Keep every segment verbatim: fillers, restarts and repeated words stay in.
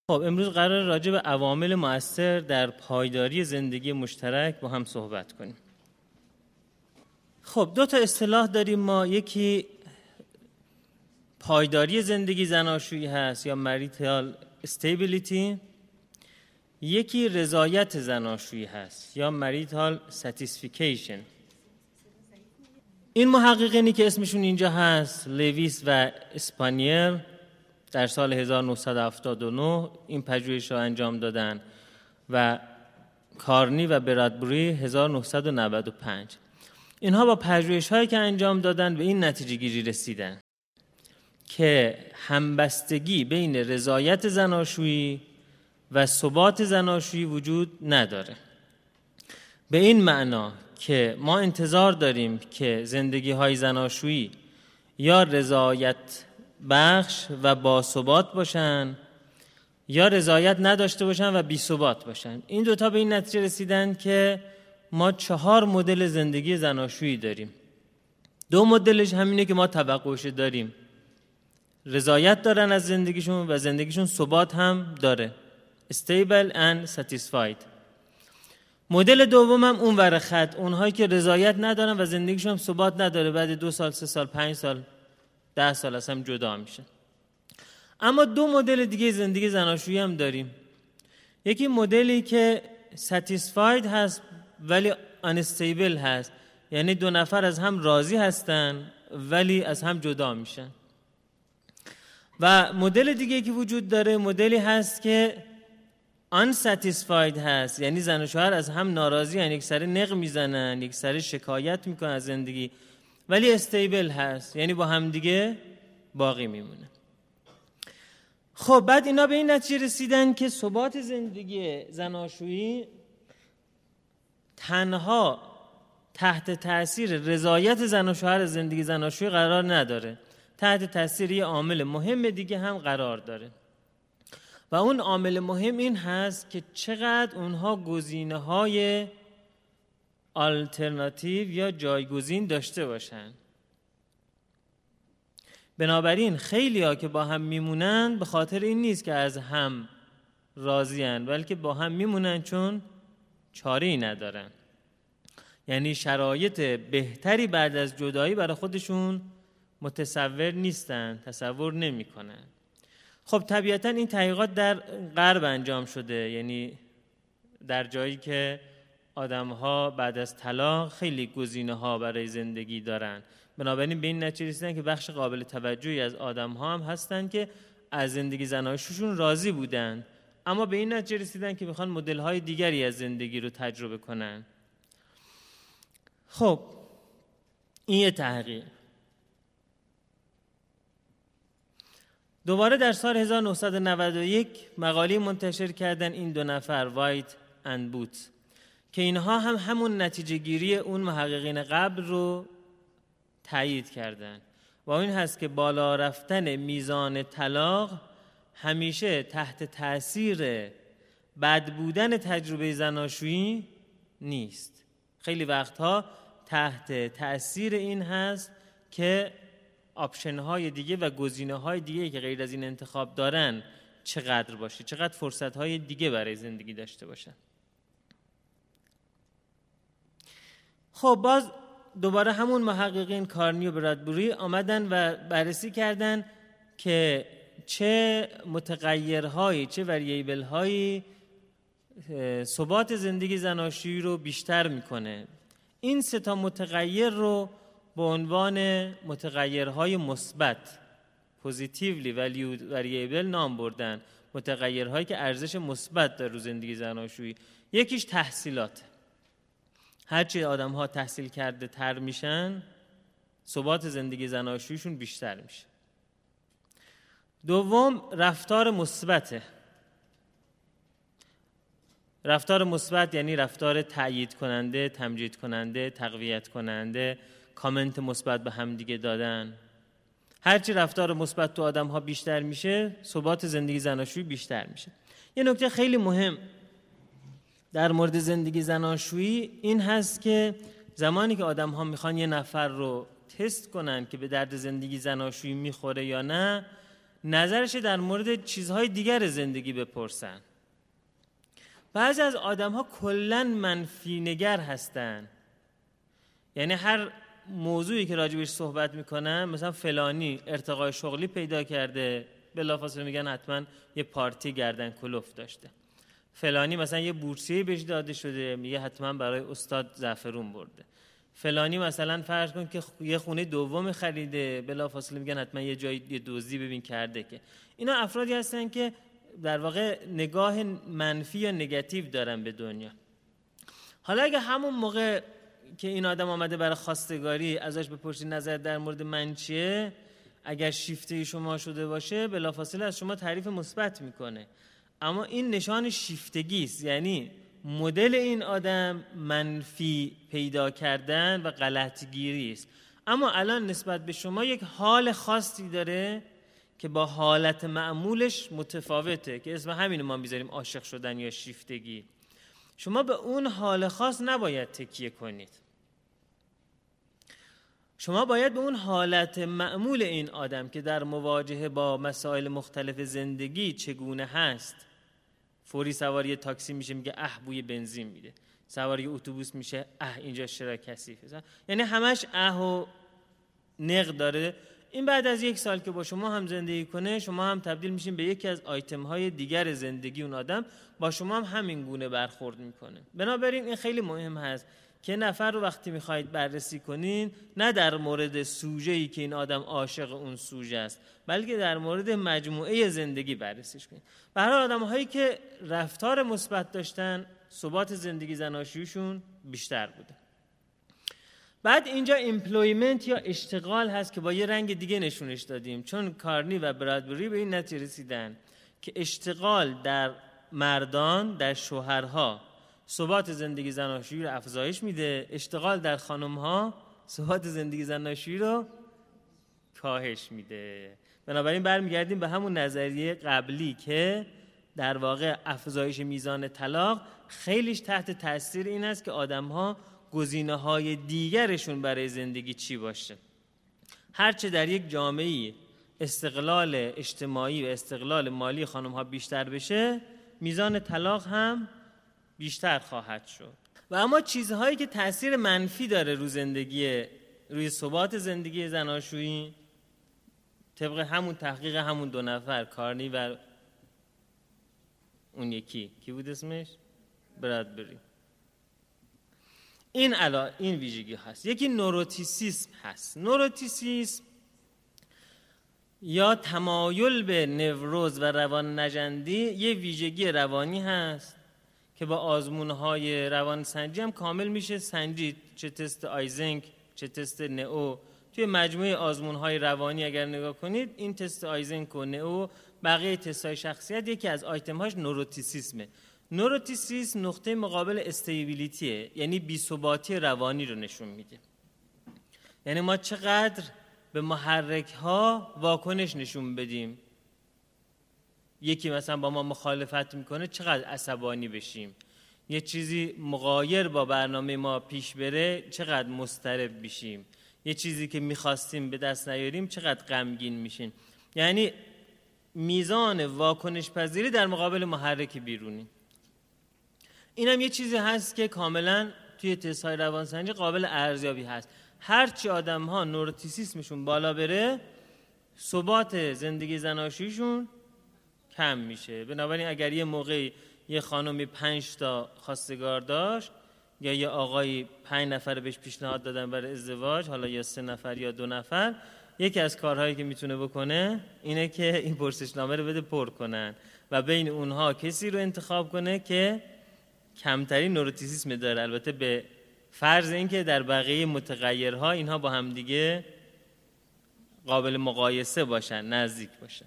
خب امروز قرار راجع به عوامل مؤثر در پایداری زندگی مشترک با هم صحبت کنیم. خب دو تا اصطلاح داریم ما، یکی پایداری زندگی زناشویی هست یا marital stability، یکی رضایت زناشویی هست یا marital satisfaction. این محققینی که اسمشون اینجا هست، لویس و اسپانیل، در سال هزار و نهصد و هفتاد و نه این پژوهش را انجام دادن و کارنی و برادبری هزار و نهصد و نود و پنج. اینها با پژوهش‌هایی که انجام دادن به این نتیجه گیری رسیدن که همبستگی بین رضایت زناشویی و ثبات زناشویی وجود نداره. به این معنا که ما انتظار داریم که زندگی‌های زناشویی یا رضایت بخش و با ثبات باشن یا رضایت نداشته باشن و بی ثبات باشن. این دوتا به این نتیجه رسیدن که ما چهار مدل زندگی زناشویی داریم. دو مدلش همینه که ما توقعش داریم، رضایت دارن از زندگیشون و زندگیشون ثبات هم داره، stable and satisfied. مدل دوم هم اون ور خط، اونهایی که رضایت ندارن و زندگیشون هم ثبات نداره، بعد دو سال سه سال پنج سال ده سال از هم جدا میشن. اما دو مدل دیگه زندگی زناشویی هم داریم. یکی مدلی که satisfied هست ولی unstable هست، یعنی دو نفر از هم راضی هستن ولی از هم جدا میشن. و مدل دیگه که وجود داره مدلی هست که unsatisfied هست، یعنی زن و شوهر از هم ناراضی هستن، یک سری نق میزنن، یک سری شکایت میکنن از زندگی، ولی استیبل هست، یعنی با هم دیگه باقی میمونه. خب بعد اینا به این نتیجه رسیدن که ثبات زندگی زناشویی تنها تحت تأثیر رضایت زن و شوهر زندگی زناشویی قرار نداره، تحت تأثیر یه عامل مهم دیگه هم قرار داره و اون عامل مهم این هست که چقدر اونها گزینه‌های آلترناتیو یا جایگزین داشته باشن. بنابراین خیلی ها که با هم میمونن به خاطر این نیست که از هم راضین، بلکه با هم میمونن چون چاره‌ای ندارن، یعنی شرایط بهتری بعد از جدایی برای خودشون متصور نیستن، تصور نمی کنن. خب طبیعتا این تحقیقات در غرب انجام شده، یعنی در جایی که آدم‌ها بعد از طلاق خیلی گزینه‌ها برای زندگی دارن. بنابراین به این نتیجه رسیدن که بخش قابل توجهی از آدم‌ها هم هستن که از زندگی زناشویشون راضی بودن، اما به این نتیجه رسیدن که میخوان مدل‌های دیگری از زندگی رو تجربه کنن. خب این یه تحقیق. دوباره در سال هزار و نهصد و نود و یک مقاله منتشر کردن این دو نفر، وایت اند بوتس، که اینها هم همون نتیجه گیری اون محققین قبل رو تایید کردن و این هست که بالا رفتن میزان طلاق همیشه تحت تأثیر بد بودن تجربه زناشویی نیست. خیلی وقتها تحت تأثیر این هست که آپشن های دیگه و گزینه های دیگه که غیر از این انتخاب دارن چقدر باشه، چقدر فرصت های دیگه برای زندگی داشته باشن. خب باز دوباره همون محققین کارنی و برادبری آمدن و بررسی کردن که چه متغیرهایی، چه وریبل هایی ثبات زندگی زناشویی رو بیشتر میکنه. این سه تا متغیر رو به عنوان متغیرهای مثبت positively valued variable نام بردن، متغیرهایی که ارزش مثبت داره رو زندگی زناشویی. یکیش تحصیلات، هرچی آدم ها تحصیل کرده تر میشن ثبات زندگی زناشوییشون بیشتر میشه. دوم رفتار مثبته. رفتار مثبت یعنی رفتار تأیید کننده، تمجید کننده، تقویت کننده، کامنت مثبت به هم دیگه دادن. هرچی رفتار مثبت تو آدم ها بیشتر میشه ثبات زندگی زناشویی بیشتر میشه. یه نکته خیلی مهم در مورد زندگی زناشویی این هست که زمانی که آدم ها میخوان یه نفر رو تست کنن که به درد زندگی زناشویی میخوره یا نه، نظرش در مورد چیزهای دیگر زندگی بپرسن. بعضی از آدم‌ها کلاً منفی نگر هستن، یعنی هر موضوعی که راجبش صحبت میکنن، مثلا فلانی ارتقای شغلی پیدا کرده، بلافاصله میگن حتما یه پارتی گردن کلفت داشته. فلانی مثلا یه بورسیه بهش داده شده، میگه حتما برای استاد زعفرون برده. فلانی مثلا فرض کن که یه خونه دوم خریده، بلافاصله میگن حتما یه جای یه دزدی ببین کرده. که اینا افرادی هستن که در واقع نگاه منفی یا نگاتیو دارن به دنیا. حالا اگه همون موقع که این آدم آمده برای خواستگاری ازش بپرسید نظر در مورد من چیه، اگر شیفته شما شده باشه بلافاصله از شما تعریف مثبت میکنه. اما این نشان شیفتگی است، یعنی مدل این آدم منفی پیدا کردن و غلطگیری است. اما الان نسبت به شما یک حال خاصی داره که با حالت معمولش متفاوته، که اسم همین ما میذاریم عاشق شدن یا شیفتگی. شما به اون حال خاص نباید تکیه کنید. شما باید به اون حالت معمول این آدم که در مواجهه با مسائل مختلف زندگی چگونه هست، فوری سواری تاکسی میشه میگه اه بوی بنزین میده، سواری اتوبوس میشه اه اینجا چرا کثیفه، یعنی همش اه و نق داره. این بعد از یک سال که با شما هم زندگی کنه، شما هم تبدیل میشین به یکی از آیتم های دیگر زندگی اون آدم، با شما هم همین گونه برخورد میکنه. بنابراین این خیلی مهم هست که نفر رو وقتی میخواید بررسی کنین، نه در مورد سوژه‌ای که این آدم عاشق اون سوژه است، بلکه در مورد مجموعه زندگی بررسیش کنین. برای آدم‌هایی که رفتار مثبت داشتن، ثبات زندگی زناشوییشون بیشتر بوده. بعد اینجا ایمپلویمنت یا اشتغال هست که با یه رنگ دیگه نشونش دادیم، چون کارنی و برادبری به این نتیجه رسیدن که اشتغال در مردان، در شوهرها ثبات زندگی زناشویی رو افزایش میده، اشتغال در خانم‌ها ثبات زندگی زناشویی رو کاهش میده. بنابراین برمیگردیم به همون نظریه قبلی که در واقع افزایش میزان طلاق خیلیش تحت تاثیر این است که آدم‌ها گزینه‌های دیگرشون برای زندگی چی باشه. هرچه در یک جامعه استقلال اجتماعی و استقلال مالی خانم‌ها بیشتر بشه، میزان طلاق هم بیشتر خواهد شد. و اما چیزهایی که تأثیر منفی داره روی زندگی، روی ثبات زندگی زناشویی، طبق همون تحقیق همون دو نفر، کارنی و اون یکی کی بود اسمش؟ برادبری، این علا این ویژگی هست. یکی نوروتیسیسم هست. نوروتیسیسم یا تمایل به نوروز و روان نژندی یه ویژگی روانی هست که با آزمون‌های روانسنجی هم کامل میشه سنجید، چه تست آیزنک چه تست نئو. توی مجموعه آزمون‌های روانی اگر نگاه کنید، این تست آیزنک و نئو، بقیه تست‌های شخصیت، یکی از آیتم‌هاش نوروتیسیسمه. نوروتیسیسم نقطه مقابل استیبیلیتیه، یعنی بی‌ثباتی روانی رو نشون میده. یعنی ما چقدر به محرک‌ها واکنش نشون بدیم. یکی مثلا با ما مخالفت میکنه چقدر عصبانی بشیم، یه چیزی مغایر با برنامه ما پیش بره چقدر مضطرب بشیم، یه چیزی که میخواستیم به دست نیاریم چقدر غمگین میشیم. یعنی میزان واکنش پذیری در مقابل محرک بیرونی. اینم یه چیزی هست که کاملا توی تست‌های روانسنجی قابل ارزیابی هست. هرچی آدم‌ها نوروتیسیسمشون بالا بره، ثبات زندگی زناشوییشون کم میشه. بنابراین اگر یه موقعی یه خانمی پنج تا خواستگار داشت، یا یه آقایی پنج نفر بهش پیشنهاد دادن برای ازدواج، حالا یا سه نفر یا دو نفر، یکی از کارهایی که میتونه بکنه اینه که این پرسشنامه رو بده پر کنن و بین اونها کسی رو انتخاب کنه که کمترین نوروتیسیسم داره، البته به فرض اینکه در بقیه متغیرها اینها با هم دیگه قابل مقایسه باشن، نزدیک باشن.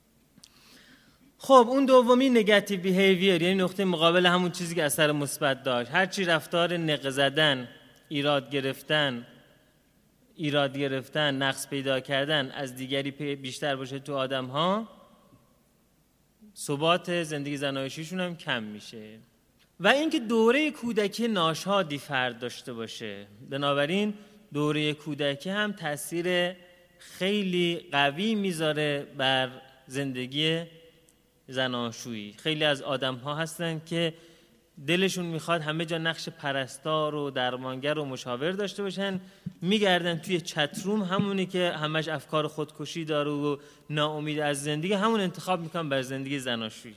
خب اون دومی نگاتیو بیهیویر، یعنی نقطه مقابل همون چیزی که اثر مثبت داشت. هرچی رفتار نق زدن، ایراد گرفتن، ایراد گرفتن، نقص پیدا کردن از دیگری بیشتر باشه تو آدم‌ها، ثبات زندگی زناشوییشون هم کم میشه. و اینکه دوره کودکی ناشادی فرد داشته باشه. بنابراین دوره کودکی هم تاثیر خیلی قوی میذاره بر زندگی زناشویی. خیلی از آدم ها هستن که دلشون میخواد همه جا نقش پرستار و درمانگر و مشاور داشته باشن، میگردن توی چتروم همونی که همش افکار خودکشی داره و ناامید از زندگی، همون انتخاب میکنن بر زندگی زناشویی.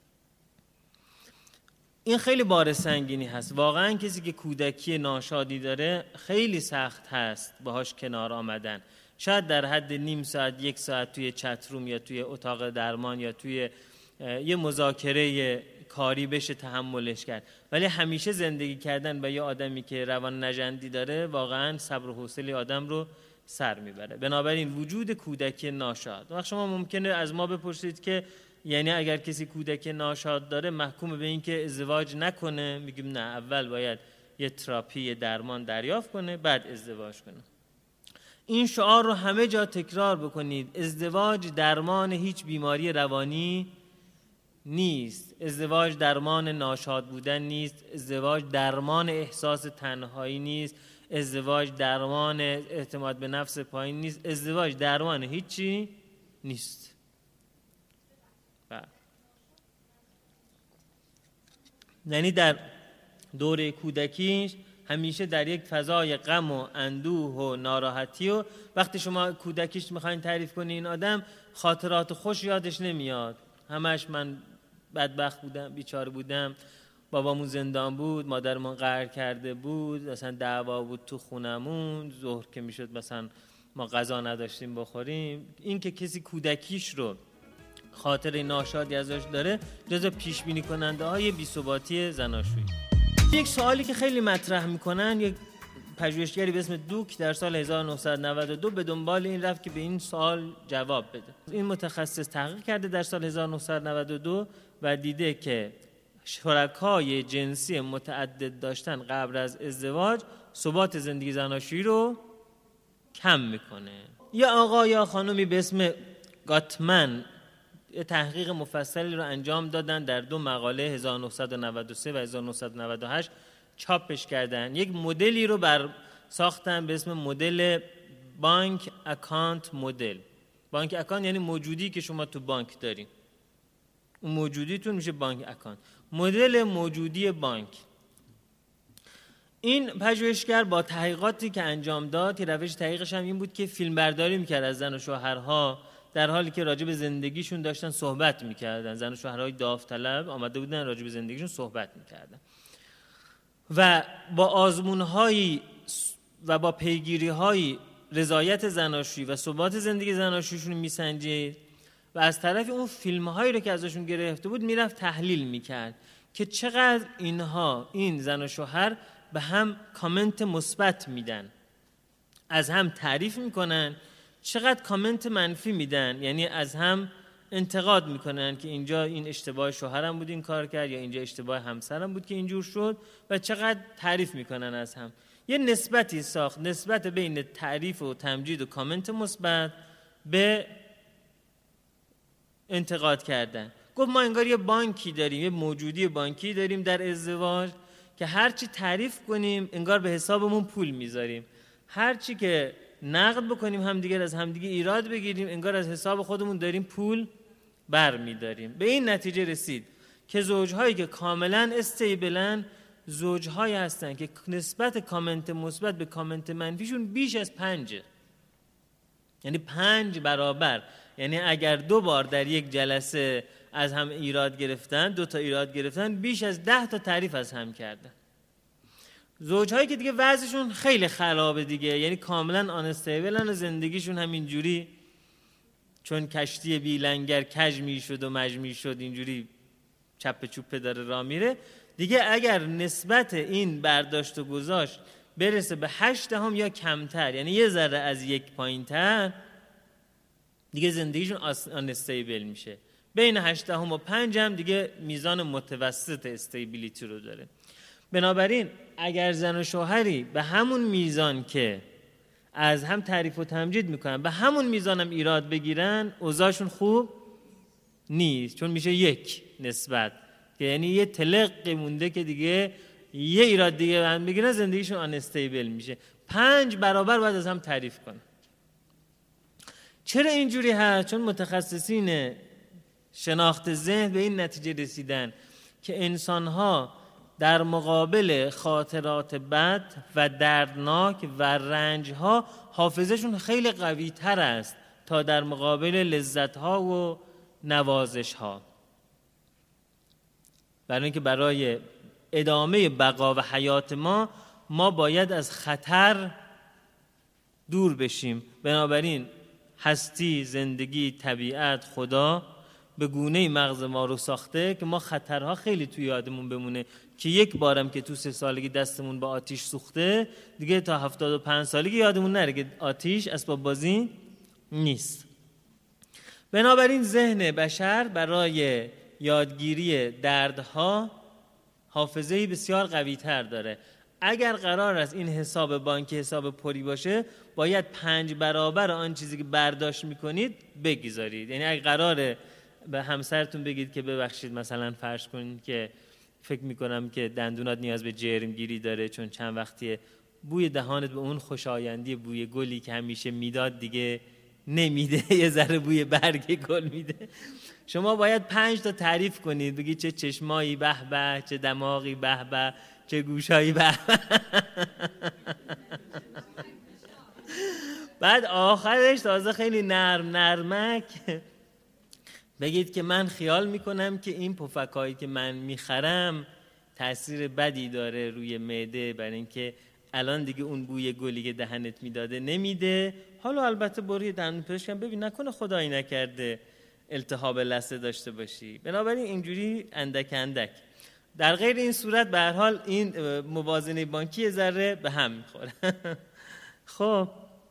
این خیلی بار سنگینی هست. واقعا کسی که کودکی ناشادی داره خیلی سخت هست باهاش کنار آمدن. شاید در حد نیم ساعت، یک ساعت توی چتروم یا توی اتاق درمان یا توی یه مذاکره کاری بشه تحملش کرد، ولی همیشه زندگی کردن با یه آدمی که روان نژندی داره واقعا صبر و حوصله آدم رو سر میبره. بنابراین وجود کودکی ناشاد، وقت شما ممکنه از ما بپرسید که یعنی اگر کسی کودک ناشاد داره محکوم به این که ازدواج نکنه؟ میگیم نه، اول باید یه تراپی، یه درمان دریافت کنه، بعد ازدواج کنه. این شعار رو همه جا تکرار بکنید. ازدواج درمان هیچ بیماری روانی نیست. ازدواج درمان ناشاد بودن نیست. ازدواج درمان احساس تنهایی نیست. ازدواج درمان اعتماد به نفس پایین نیست. ازدواج درمان هیچی نیست. یعنی در دوره کودکیش همیشه در یک فضای غم و اندوه و ناراحتی، و وقتی شما کودکیش میخواین تعریف کنی این آدم خاطرات خوش یادش نمیاد. همش من بدبخت بودم، بیچاره بودم، بابامون زندان بود، مادرمون قهر کرده بود، مثلا دعوا بود تو خونمون، ظهر که میشد مثلا ما غذا نداشتیم بخوریم. این که کسی کودکیش رو خاطر ناشادی ازش داره جزو پیش بینی کننده های بی‌ثباتی زناشویی. یک سوالی که خیلی مطرح میکنن، یک پژوهشگری به اسم دوک در سال هزار و نهصد و نود و دو به دنبال این رفت که به این سوال جواب بده. این متخصص تحقیق کرده در سال هزار و نهصد و نود و دو و دیده که شرکای جنسی متعدد داشتن قبل از ازدواج ثبات زندگی زناشویی رو کم میکنه. یا آقا یا خانومی به اسم گاتمن تحقیق مفصلی رو انجام دادن، در دو مقاله هزار و نهصد و نود و سه و هزار و نهصد و نود و هشت چاپش کردن. یک مدلی رو بر ساختن به اسم مدل بانک اکانت مدل. بانک اکانت یعنی موجودی که شما تو بانک دارین، اون موجودیتون میشه بانک اکانت. مدل موجودی بانک. این پژوهشگر با تحقیقاتی که انجام داد، که روش تحقیقش هم این بود که فیلم برداری میکرد از زن و شوهرها در حالی که راجع به زندگیشون داشتن صحبت میکردن. زن و شوهرهای داوطلب آمده بودن راجع به زندگیشون صحبت میکردن و با آزمون‌هایی و با پیگیری‌های رضایت زناشویی و ثبات زندگی زناشوییشون میسنجید و از طرف اون فیلم‌هایی رو که ازشون گرفته بود میرفت تحلیل میکرد که چقدر اینها، این زن و شوهر به هم کامنت مثبت میدن، از هم تعریف میکنن، چقدر کامنت منفی میدن، یعنی از هم انتقاد میکنن که اینجا این اشتباه شوهرم بود این کار کرد، یا اینجا اشتباه همسرم بود که اینجور شد، و چقدر تعریف میکنن از هم. یه نسبتی ساخت، نسبت بین تعریف و تمجید و کامنت مثبت به انتقاد کردن. گفت ما انگار یه بانکی داریم، یه موجودی بانکی داریم در ازدواج که هرچی تعریف کنیم انگار به حسابمون پول میذاریم، هرچی که نقد بکنیم همدیگر از همدیگه ایراد بگیریم انگار از حساب خودمون داریم پول بر میداریم. به این نتیجه رسید که زوجهایی که کاملا استیبلن زوجهایی هستن که نسبت کامنت مثبت به کامنت منفیشون بیش از پنجه، یعنی پنج برابر. یعنی اگر دو بار در یک جلسه از هم ایراد گرفتن، دو تا ایراد گرفتن، بیش از ده تا تعریف از هم کردن. زوجهایی که دیگه وضعشون خیلی خرابه دیگه، یعنی کاملا آنستیبلن و زندگیشون همینجوری چون کشتی بی لنگر کج می شد و مج می شد اینجوری چپ چوپه داره راه میره دیگه، اگر نسبت این برداشت و گذاشت برسه به هشت هم یا کمتر، یعنی یه ذره از یک پایین تر، دیگه زندگیشون آنستیبل میشه. بین هشت هم و پنج هم دیگه میزان متوسط استیبیلیتی رو داره. بنابراین اگر زن و شوهری به همون میزان که از هم تعریف و تمجید میکنن به همون میزان هم ایراد بگیرن، اوضاعشون خوب نیست، چون میشه یک نسبت، که یعنی یه تلق مونده که دیگه یه ایراد دیگه هم بگیرن زندگیشون آنستیبل میشه. پنج برابر باید از هم تعریف کنن. چرا اینجوری هست؟ چون متخصصین شناخت ذهن به این نتیجه رسیدن که انسان‌ها در مقابل خاطرات بد و دردناک و رنج‌ها حافظه‌شون خیلی قوی‌تر است تا در مقابل لذت‌ها و نوازش‌ها. برای اینکه برای ادامه بقا و حیات ما ما باید از خطر دور بشیم. بنابراین هستی، زندگی، طبیعت، خدا به گونه مغز ما رو ساخته که ما خطرها خیلی توی یادمون بمونه که یک بارم که تو سه سالگی دستمون با آتیش سوخته دیگه تا هفتاد و پنج سالگی یادمون نره که آتیش اسباب بازی نیست. بنابراین ذهن بشر برای یادگیری دردها حافظه‌ای بسیار قوی تر داره. اگر قرار است این حساب بانکی حساب پری باشه باید پنج برابر آن چیزی که برداشت میکنید بگذارید. یعنی اگر قراره به همسرتون بگید که ببخشید مثلا فرض کنید که فکر میکنم که دندونات نیاز به جرمگیری داره چون چند وقتیه بوی دهانت به اون خوشایندی بوی گلی که همیشه میداد دیگه نمیده، یه ذره بوی برگ گل میده. شما باید پنج تا تعریف کنید، بگید چه چشمایی به به، چه دماغی به به، چه گوشایی به به. بعد آخرش تازه خیلی نرم نرمک بگید که من خیال میکنم که این پفکایی که من میخرم تأثیر بدی داره روی معده، برای اینکه الان دیگه اون بوی گلی که دهنت میداده نمیده. حالا البته برو دندون پزشک هم ببین، نکنه خدایی نکرده التهاب لثه داشته باشی. بنابراین اینجوری اندک اندک. در غیر این صورت به هر حال این موازنه بانکی ذره به هم میخوره. خب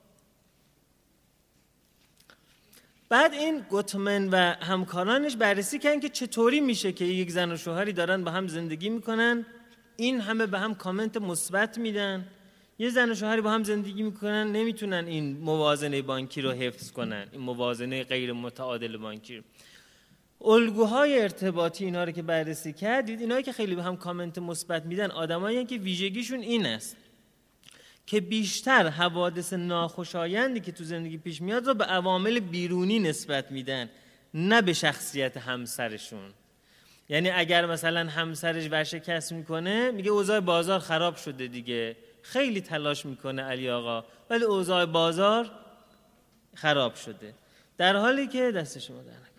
بعد این گوتمن و همکارانش بررسی کردن که چطوری میشه که یک زن و شوهری دارن با هم زندگی میکنن، این همه به هم کامنت مثبت میدن، یه زن و شوهری با هم زندگی میکنن نمیتونن این موازنه بانکی رو حفظ کنن، این موازنه غیر متعادل بانکی رو. الگوهای ارتباطی اینا رو که بررسی کردید، اینایی که خیلی به هم کامنت مثبت میدن آدمایی که ویژگیشون این است که بیشتر حوادث ناخوشایندی که تو زندگی پیش میاد رو به عوامل بیرونی نسبت میدن، نه به شخصیت همسرشون. یعنی اگر مثلا همسرش ورشکست میکنه میگه اوضاع بازار خراب شده دیگه، خیلی تلاش میکنه علی آقا ولی اوضاع بازار خراب شده، در حالی که دست شما در نکنه.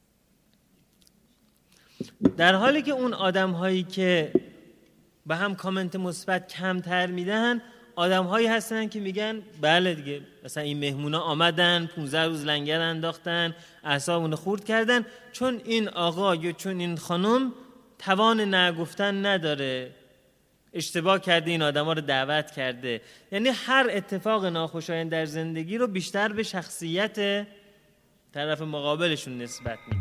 در حالی که اون آدم هایی که به هم کامنت مثبت کمتر میدن آدم هایی هستن که میگن بله دیگه مثلا این مهمونا آمدن پونزده روز لنگر انداختن اعصابونو خورد کردن، چون این آقا یا چون این خانم توان نگفتن نداره، اشتباه کرده این آدم ها رو دعوت کرده. یعنی هر اتفاق ناخوشایند در زندگی رو بیشتر به شخصیت طرف مقابلشون نسبت میدن.